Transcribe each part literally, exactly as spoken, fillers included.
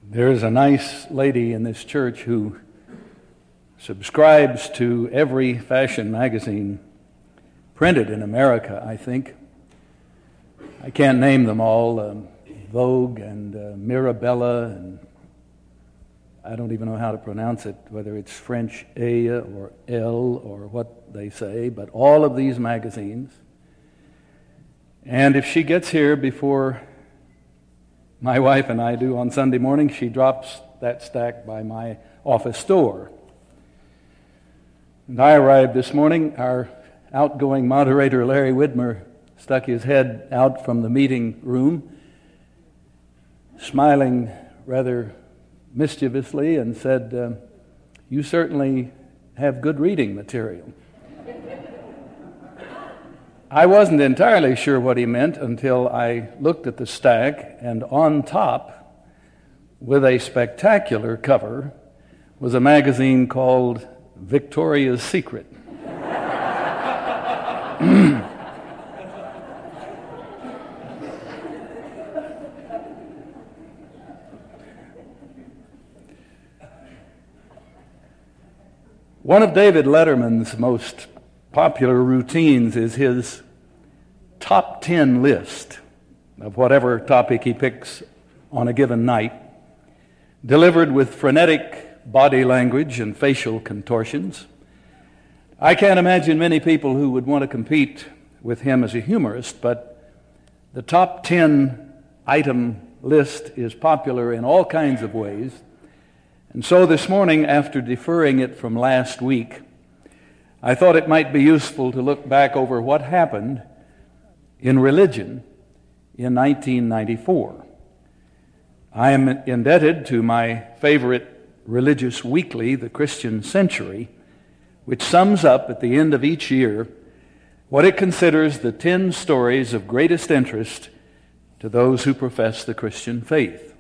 There's a nice lady in this church who subscribes to every fashion magazine printed in America, I think. I can't name them all, um, Vogue and uh, Mirabella, and I don't even know how to pronounce it, whether it's French A or L or what they say, but all of these magazines. And if she gets here before my wife and I do on Sunday morning, she drops that stack by my office door. And I arrived this morning. Our outgoing moderator, Larry Widmer, stuck his head out from the meeting room, smiling rather mischievously, and said, uh, "You certainly have good reading material." I wasn't entirely sure what he meant until I looked at the stack, and on top, with a spectacular cover, was a magazine called Victoria's Secret. One of David Letterman's most popular routines is his top ten list of whatever topic he picks on a given night, delivered with frenetic body language and facial contortions. I can't imagine many people who would want to compete with him as a humorist, but the top ten item list is popular in all kinds of ways. And so this morning, after deferring it from last week, I thought it might be useful to look back over what happened in religion in nineteen ninety-four. I am indebted to my favorite religious weekly, The Christian Century, which sums up at the end of each year what it considers the ten stories of greatest interest to those who profess the Christian faith.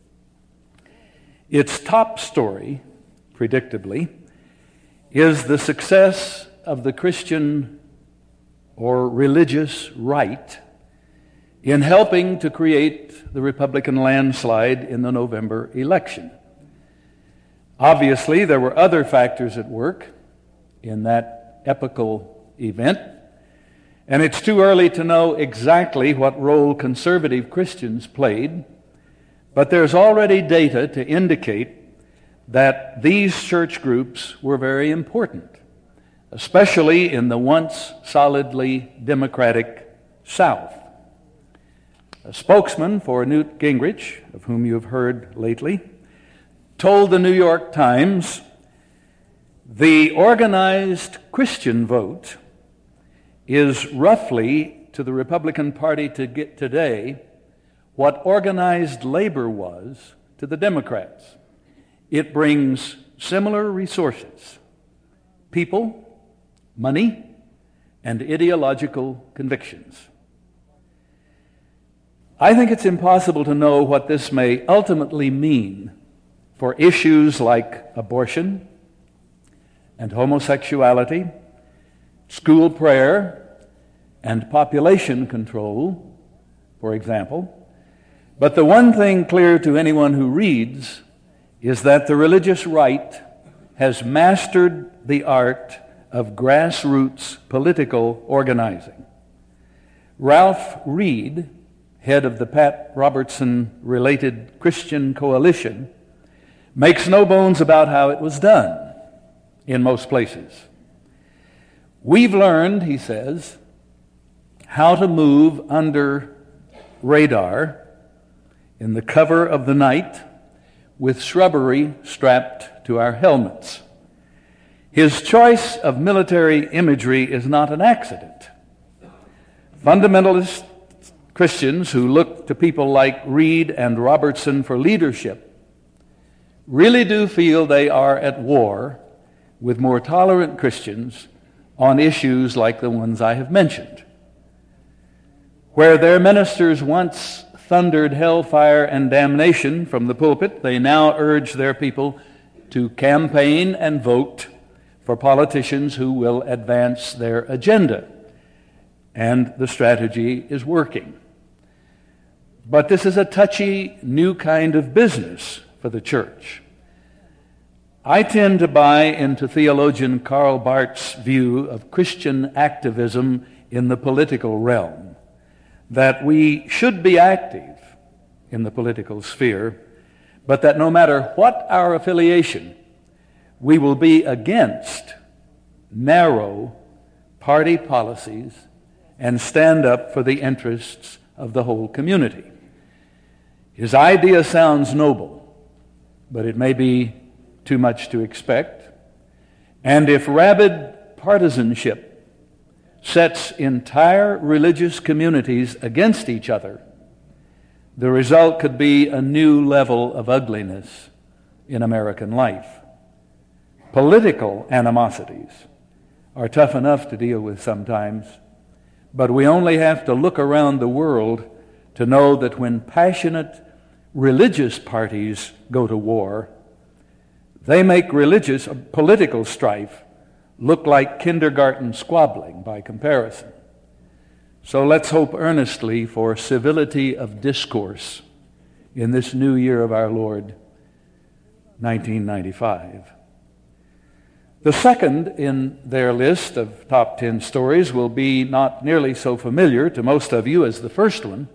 Its top story, predictably, is the success of the Christian or religious right in helping to create the Republican landslide in the November election. Obviously, there were other factors at work in that epical event, and it's too early to know exactly what role conservative Christians played, but there's already data to indicate that these church groups were very important, especially in the once solidly Democratic South. A spokesman for Newt Gingrich, of whom you have heard lately, told the New York Times, "The organized Christian vote is roughly to the Republican Party to get today what organized labor was to the Democrats. It brings similar resources, people, money, and ideological convictions." I think it's impossible to know what this may ultimately mean for issues like abortion and homosexuality, school prayer, and population control, for example. But the one thing clear to anyone who reads is that the religious right has mastered the art of grassroots political organizing. Ralph Reed, head of the Pat Robertson-related Christian Coalition, makes no bones about how it was done in most places. "We've learned," he says, "how to move under radar in the cover of the night with shrubbery strapped to our helmets." His choice of military imagery is not an accident. Fundamentalist Christians who look to people like Reed and Robertson for leadership really do feel they are at war with more tolerant Christians on issues like the ones I have mentioned. Where their ministers once thundered hellfire and damnation from the pulpit, they now urge their people to campaign and vote for politicians who will advance their agenda. And the strategy is working. But this is a touchy new kind of business for the church. I tend to buy into theologian Karl Barth's view of Christian activism in the political realm, that we should be active in the political sphere, but that no matter what our affiliation, we will be against narrow party policies and stand up for the interests of the whole community. His idea sounds noble, but it may be too much to expect. And if rabid partisanship sets entire religious communities against each other, the result could be a new level of ugliness in American life. Political animosities are tough enough to deal with sometimes, but we only have to look around the world to know that when passionate religious parties go to war, they make religious, political strife look like kindergarten squabbling by comparison. So let's hope earnestly for civility of discourse in this new year of our Lord, nineteen ninety-five. The second in their list of top ten stories will be not nearly so familiar to most of you as the first one,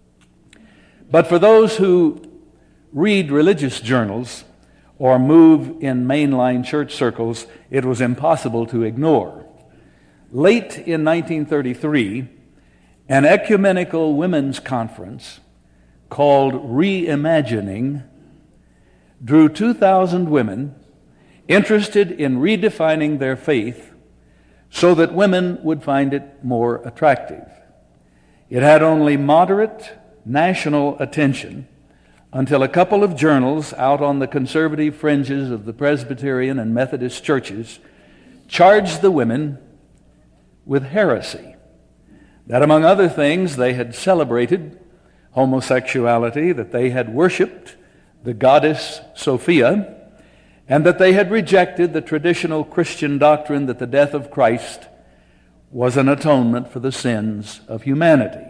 but for those who read religious journals or move in mainline church circles, it was impossible to ignore. Late in nineteen thirty-three, an ecumenical women's conference called Reimagining drew two thousand women interested in redefining their faith so that women would find it more attractive. It had only moderate national attention until a couple of journals out on the conservative fringes of the Presbyterian and Methodist churches charged the women with heresy. That, among other things, they had celebrated homosexuality, that they had worshipped the goddess Sophia, and that they had rejected the traditional Christian doctrine that the death of Christ was an atonement for the sins of humanity.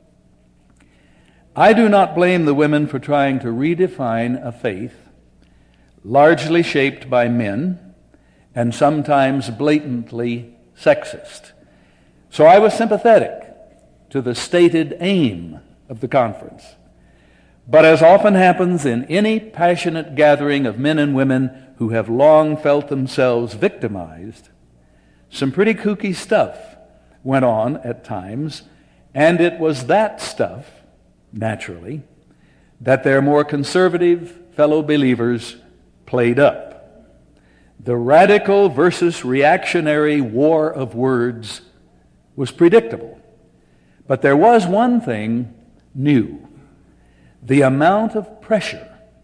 I do not blame the women for trying to redefine a faith largely shaped by men and sometimes blatantly sexist. So I was sympathetic to the stated aim of the conference. But as often happens in any passionate gathering of men and women who have long felt themselves victimized, some pretty kooky stuff went on at times, and it was that stuff, naturally, that their more conservative fellow believers played up. The radical versus reactionary war of words was predictable. But there was one thing new: the amount of pressure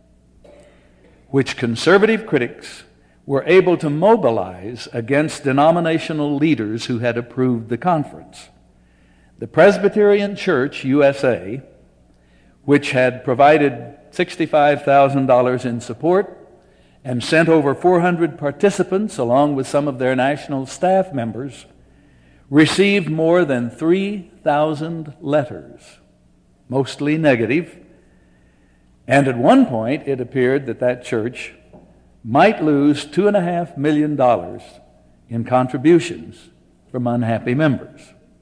which conservative critics were able to mobilize against denominational leaders who had approved the conference. The Presbyterian Church U S A, which had provided sixty-five thousand dollars in support and sent over four hundred participants along with some of their national staff members, received more than three thousand letters, mostly negative. And at one point, it appeared that that church might lose two and a half million dollars in contributions from unhappy members.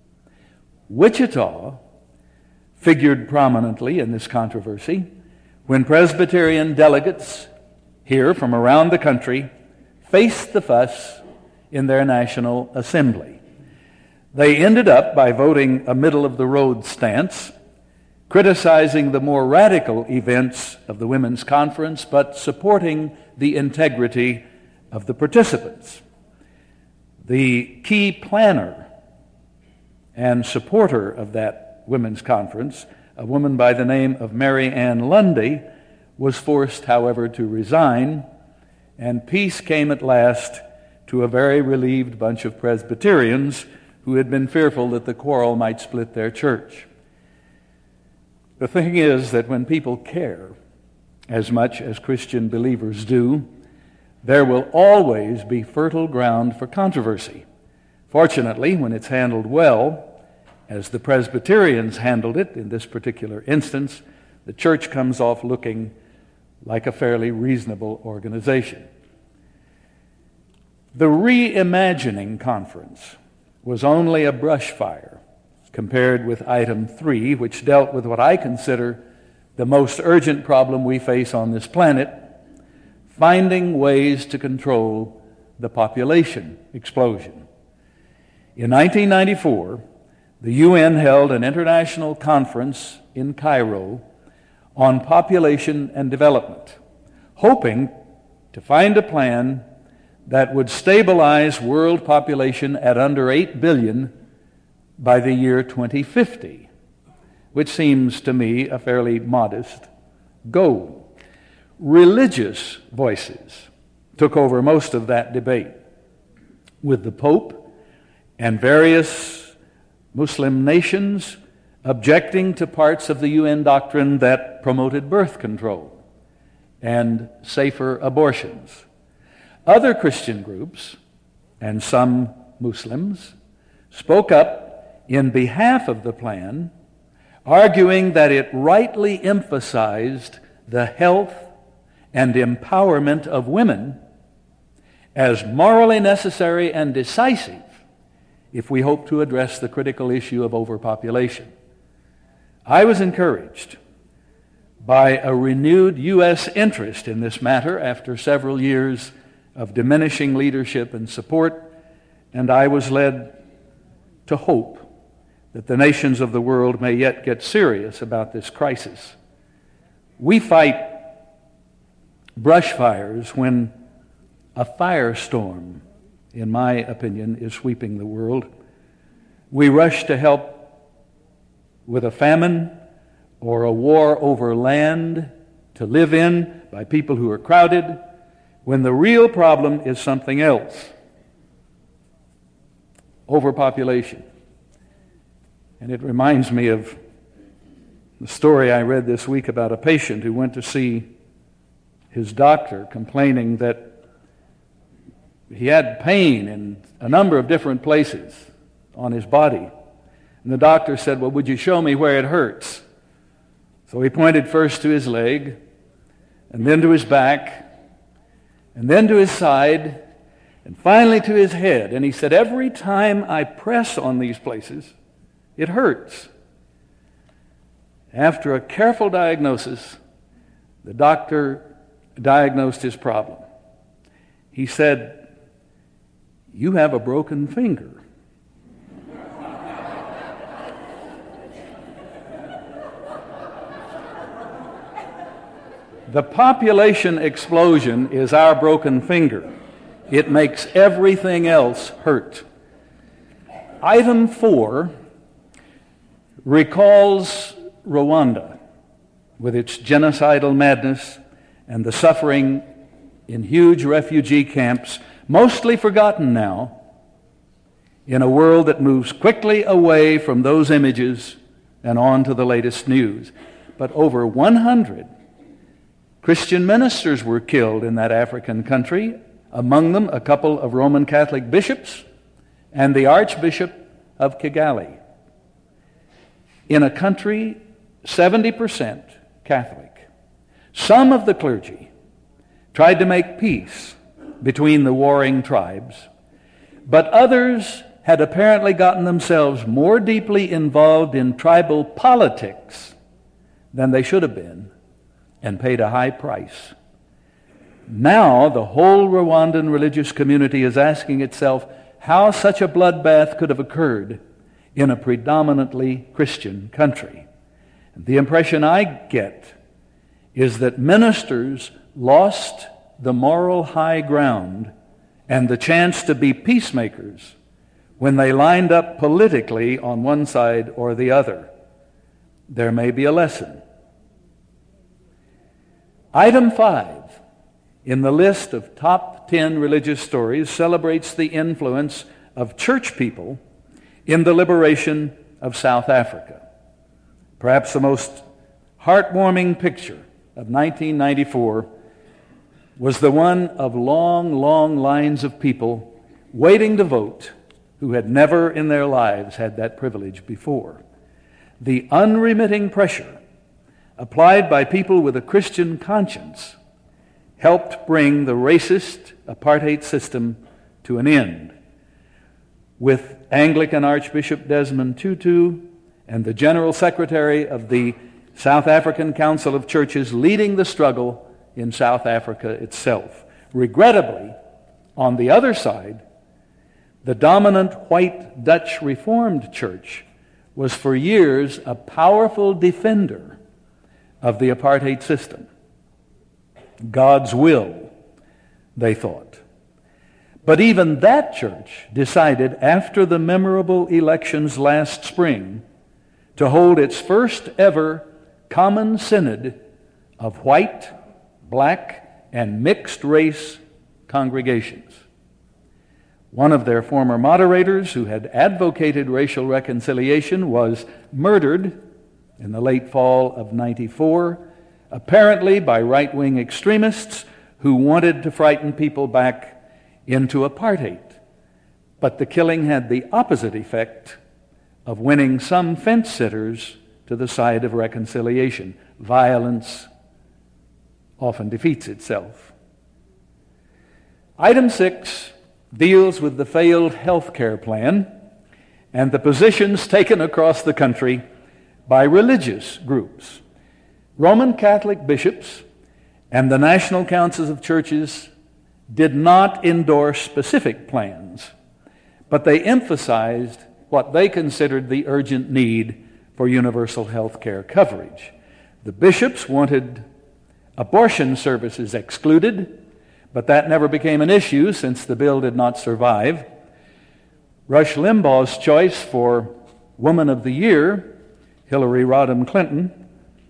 Wichita figured prominently in this controversy when Presbyterian delegates here from around the country faced the fuss in their National Assembly. They ended up by voting a middle-of-the-road stance, criticizing the more radical events of the Women's Conference, but supporting the integrity of the participants. The key planner and supporter of that Women's Conference, a woman by the name of Mary Ann Lundy, was forced, however, to resign, and peace came at last to a very relieved bunch of Presbyterians who had been fearful that the quarrel might split their church. The thing is that when people care as much as Christian believers do, there will always be fertile ground for controversy. Fortunately, when it's handled well, as the Presbyterians handled it in this particular instance, the church comes off looking like a fairly reasonable organization. The Reimagining Conference was only a brush fire compared with item three, which dealt with what I consider the most urgent problem we face on this planet, finding ways to control the population explosion. In nineteen ninety-four, the U N held an international conference in Cairo on population and development, hoping to find a plan that would stabilize world population at under eight billion by the year twenty fifty, which seems to me a fairly modest goal. Religious voices took over most of that debate, with the Pope and various Muslim nations objecting to parts of the U N doctrine that promoted birth control and safer abortions. Other Christian groups, and some Muslims, spoke up in behalf of the plan, arguing that it rightly emphasized the health and empowerment of women as morally necessary and decisive if we hope to address the critical issue of overpopulation. I was encouraged by a renewed U S interest in this matter after several years of diminishing leadership and support, and I was led to hope that the nations of the world may yet get serious about this crisis. We fight brush fires when a firestorm, in my opinion, is sweeping the world. We rush to help with a famine or a war over land to live in by people who are crowded, when the real problem is something else: overpopulation. And it reminds me of the story I read this week about a patient who went to see his doctor complaining that he had pain in a number of different places on his body. And the doctor said, "Well, would you show me where it hurts?" So he pointed first to his leg, and then to his back, and then to his side, and finally to his head. And he said, "Every time I press on these places, it hurts." After a careful diagnosis, the doctor diagnosed his problem. He said, "You have a broken finger." The population explosion is our broken finger. It makes everything else hurt. Item four recalls Rwanda with its genocidal madness and the suffering in huge refugee camps, mostly forgotten now, in a world that moves quickly away from those images and on to the latest news. But over one hundred Christian ministers were killed in that African country, among them a couple of Roman Catholic bishops and the Archbishop of Kigali. In a country seventy percent Catholic, some of the clergy tried to make peace between the warring tribes, but others had apparently gotten themselves more deeply involved in tribal politics than they should have been, and paid a high price. Now the whole Rwandan religious community is asking itself how such a bloodbath could have occurred in a predominantly Christian country. And the impression I get is that ministers lost the moral high ground and the chance to be peacemakers when they lined up politically on one side or the other. There may be a lesson. Item five in the list of top ten religious stories celebrates the influence of church people in the liberation of South Africa. Perhaps the most heartwarming picture of nineteen ninety-four was the one of long, long lines of people waiting to vote who had never in their lives had that privilege before. The unremitting pressure applied by people with a Christian conscience, helped bring the racist apartheid system to an end. With Anglican Archbishop Desmond Tutu and the General Secretary of the South African Council of Churches leading the struggle in South Africa itself. Regrettably, on the other side, the dominant white Dutch Reformed Church was for years a powerful defender of the apartheid system. God's will, they thought. But even that church decided after the memorable elections last spring to hold its first ever common synod of white, black, and mixed race congregations. One of their former moderators, who had advocated racial reconciliation, was murdered in the late fall of ninety-four, apparently by right-wing extremists who wanted to frighten people back into apartheid. But the killing had the opposite effect of winning some fence-sitters to the side of reconciliation. Violence often defeats itself. Item six deals with the failed health care plan and the positions taken across the country by religious groups. Roman Catholic bishops and the national councils of churches did not endorse specific plans, but they emphasized what they considered the urgent need for universal health care coverage. The bishops wanted abortion services excluded, but that never became an issue since the bill did not survive. Rush Limbaugh's choice for Woman of the Year, Hillary Rodham Clinton.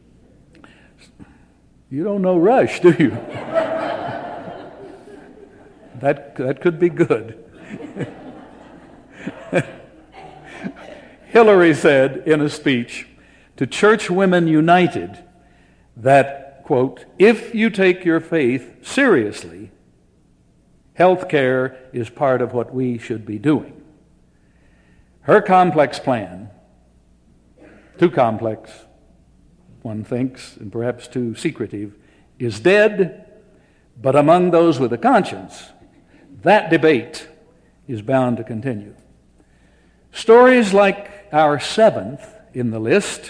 You don't know Rush, do you? that, that could be good. Hillary said in a speech to Church Women United that, quote, if you take your faith seriously, health care is part of what we should be doing. Her complex plan, too complex, one thinks, and perhaps too secretive, is dead, but among those with a conscience, that debate is bound to continue. Stories like our seventh in the list,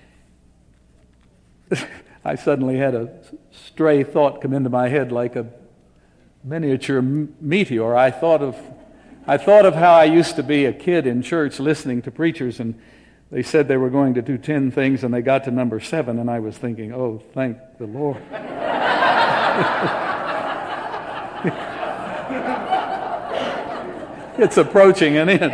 I suddenly had a stray thought come into my head like a miniature m- meteor. I thought of I thought of how I used to be a kid in church listening to preachers, and they said they were going to do ten things, and they got to number seven, and I was thinking, oh, thank the Lord. It's approaching an end.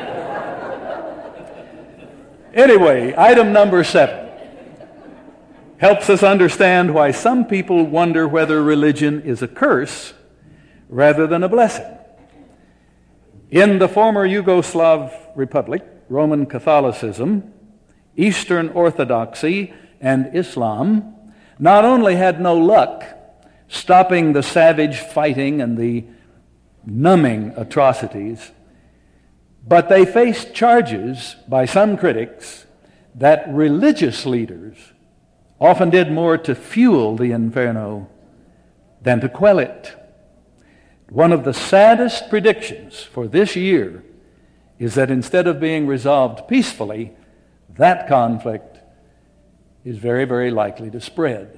Anyway, item number seven helps us understand why some people wonder whether religion is a curse rather than a blessing. In the former Yugoslav Republic, Roman Catholicism, Eastern Orthodoxy, and Islam not only had no luck stopping the savage fighting and the numbing atrocities, but they faced charges by some critics that religious leaders often did more to fuel the inferno than to quell it. One of the saddest predictions for this year is that instead of being resolved peacefully, that conflict is very, very likely to spread.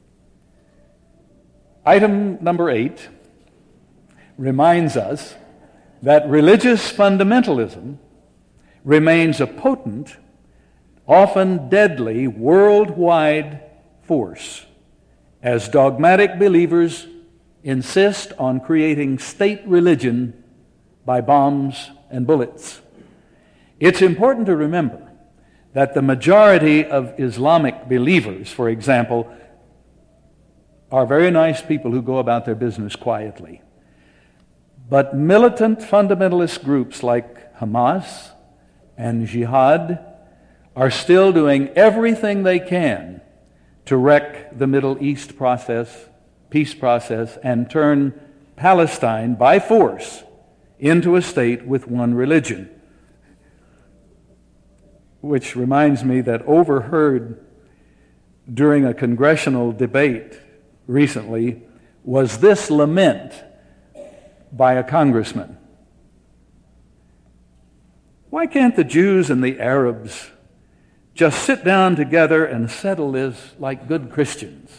Item number eight reminds us that religious fundamentalism remains a potent, often deadly, worldwide force as dogmatic believers insist on creating state religion by bombs and bullets. It's important to remember that the majority of Islamic believers, for example, are very nice people who go about their business quietly. But militant fundamentalist groups like Hamas and Jihad are still doing everything they can to wreck the Middle East process, peace process, and turn Palestine by force into a state with one religion. Which reminds me that overheard during a congressional debate recently was this lament by a congressman. Why can't the Jews and the Arabs just sit down together and settle this like good Christians?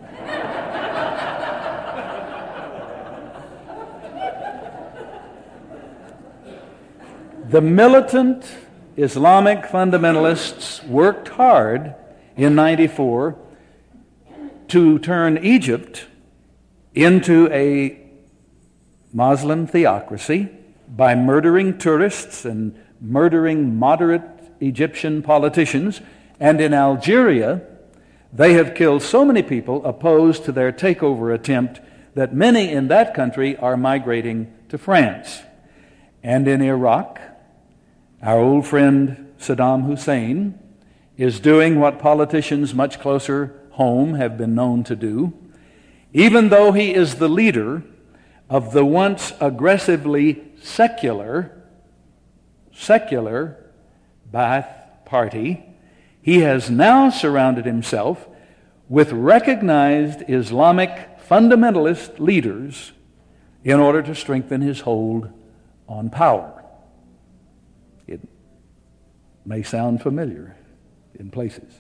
The militant Islamic fundamentalists worked hard in ninety-four to turn Egypt into a Muslim theocracy by murdering tourists and murdering moderate Egyptian politicians. And in Algeria, they have killed so many people opposed to their takeover attempt that many in that country are migrating to France. And in Iraq, our old friend Saddam Hussein is doing what politicians much closer home have been known to do, even though he is the leader of the once aggressively secular, secular Ba'ath Party. He has now surrounded himself with recognized Islamic fundamentalist leaders in order to strengthen his hold on power. It may sound familiar in places.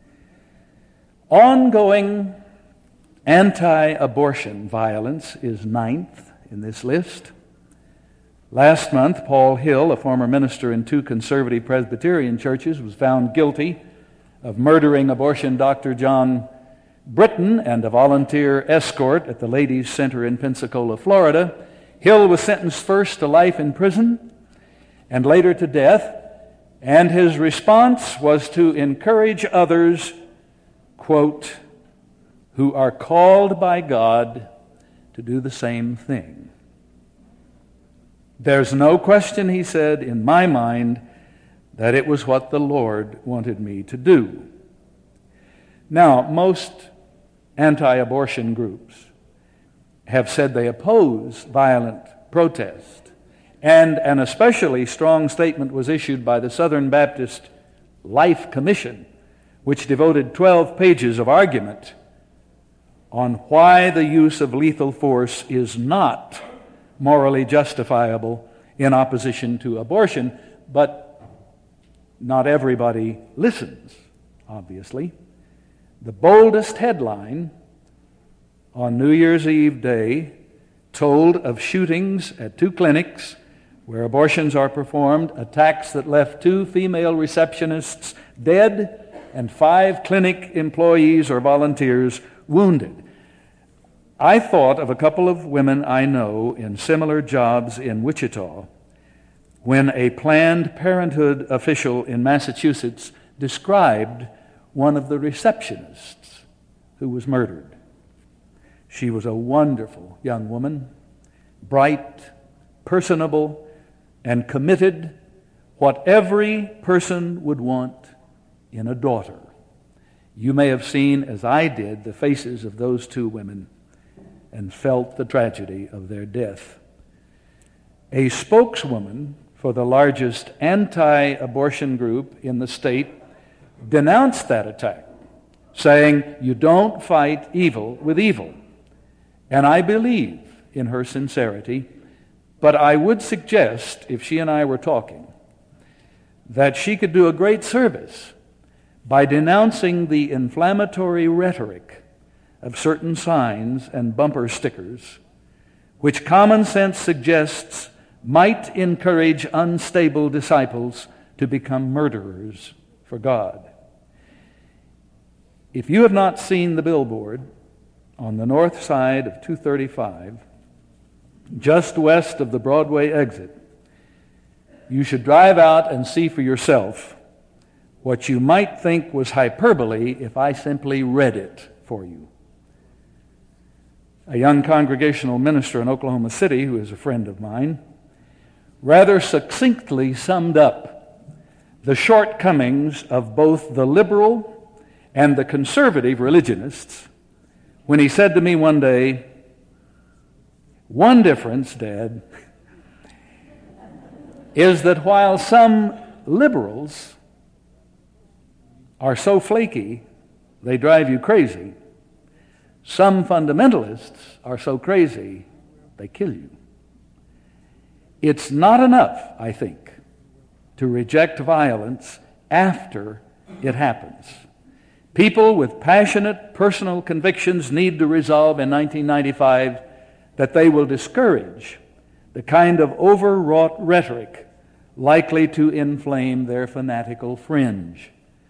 Ongoing anti-abortion violence is ninth in this list. Last month, Paul Hill, a former minister in two conservative Presbyterian churches, was found guilty of murdering abortion doctor John Britton and a volunteer escort at the Ladies' Center in Pensacola, Florida. Hill was sentenced first to life in prison and later to death, and his response was to encourage others, quote, who are called by God to do the same thing. There's no question, he said, in my mind that it was what the Lord wanted me to do. Now, most anti-abortion groups have said they oppose violent protest, and an especially strong statement was issued by the Southern Baptist Life Commission, which devoted twelve pages of argument on why the use of lethal force is not morally justifiable in opposition to abortion. But not everybody listens, obviously. The boldest headline on New Year's Eve day told of shootings at two clinics where abortions are performed, attacks that left two female receptionists dead and five clinic employees or volunteers wounded. I thought of a couple of women I know in similar jobs in Wichita when a Planned Parenthood official in Massachusetts described one of the receptionists who was murdered. She was a wonderful young woman, bright, personable, and committed, what every person would want in a daughter. You may have seen, as I did, the faces of those two women and felt the tragedy of their death. A spokeswoman for the largest anti-abortion group in the state denounced that attack, saying, "You don't fight evil with evil." And I believe in her sincerity, but I would suggest, if she and I were talking, that she could do a great service by denouncing the inflammatory rhetoric of certain signs and bumper stickers, which common sense suggests might encourage unstable disciples to become murderers for God. If you have not seen the billboard on the north side of two thirty-five, just west of the Broadway exit, you should drive out and see for yourself what you might think was hyperbole if I simply read it for you. A young congregational minister in Oklahoma City, who is a friend of mine, rather succinctly summed up the shortcomings of both the liberal and the conservative religionists when he said to me one day, "One difference, Dad, is that while some liberals are so flaky they drive you crazy. Some fundamentalists are so crazy, they kill you. It's not enough, I think, to reject violence after it happens. People with passionate personal convictions need to resolve in nineteen ninety-five that they will discourage the kind of overwrought rhetoric likely to inflame their fanatical fringe.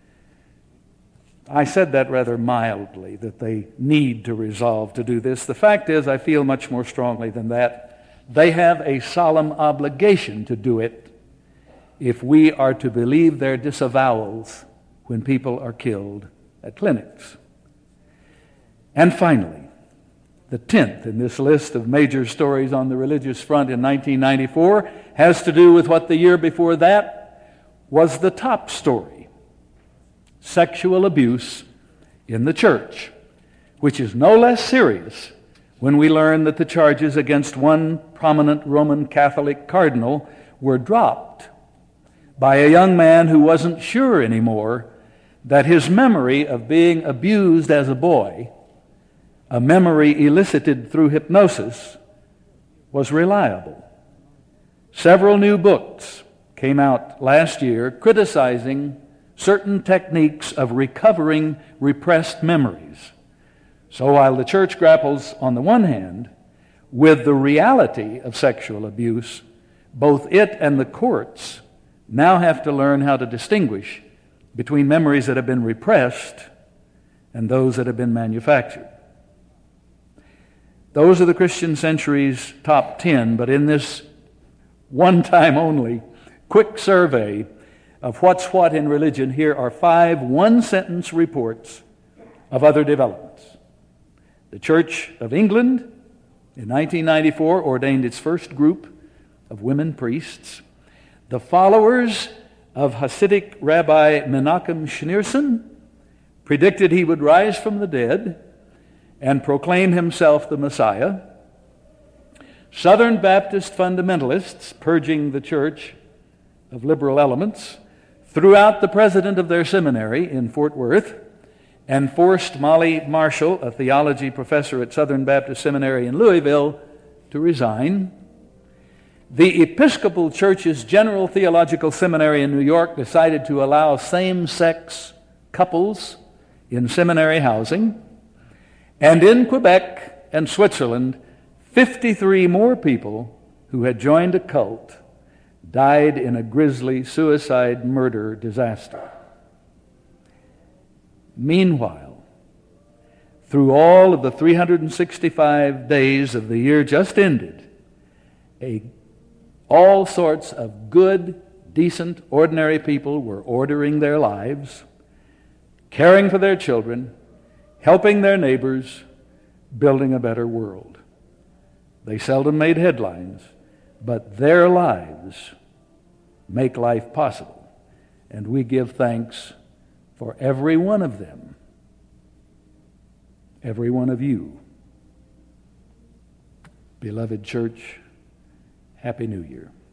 I said that rather mildly, that they need to resolve to do this. The fact is, I feel much more strongly than that. They have a solemn obligation to do it if we are to believe their disavowals when people are killed at clinics. And finally, the tenth in this list of major stories on the religious front in nineteen ninety-four has to do with what the year before that was the top story: sexual abuse in the church, which is no less serious when we learn that the charges against one prominent Roman Catholic cardinal were dropped by a young man who wasn't sure anymore that his memory of being abused as a boy, a memory elicited through hypnosis, was reliable. Several new books came out last year criticizing certain techniques of recovering repressed memories. So while the church grapples, on the one hand, with the reality of sexual abuse, both it and the courts now have to learn how to distinguish between memories that have been repressed and those that have been manufactured. Those are the Christian Century's top ten, but in this one time only quick survey of what's what in religion, here are five one-sentence reports of other developments. The Church of England in nineteen ninety-four ordained its first group of women priests. The followers of Hasidic Rabbi Menachem Schneerson predicted he would rise from the dead and proclaim himself the Messiah. Southern Baptist fundamentalists, purging the church of liberal elements, threw out the president of their seminary in Fort Worth and forced Molly Marshall, a theology professor at Southern Baptist Seminary in Louisville, to resign. The Episcopal Church's General Theological Seminary in New York decided to allow same-sex couples in seminary housing. And in Quebec and Switzerland, fifty-three more people who had joined a cult died in a grisly suicide murder disaster. Meanwhile, through all of the three hundred sixty-five days of the year just ended, a all sorts of good, decent, ordinary people were ordering their lives, caring for their children, helping their neighbors, building a better world. They seldom made headlines, but their lives make life possible, and we give thanks for every one of them, every one of you. Beloved church, Happy New Year.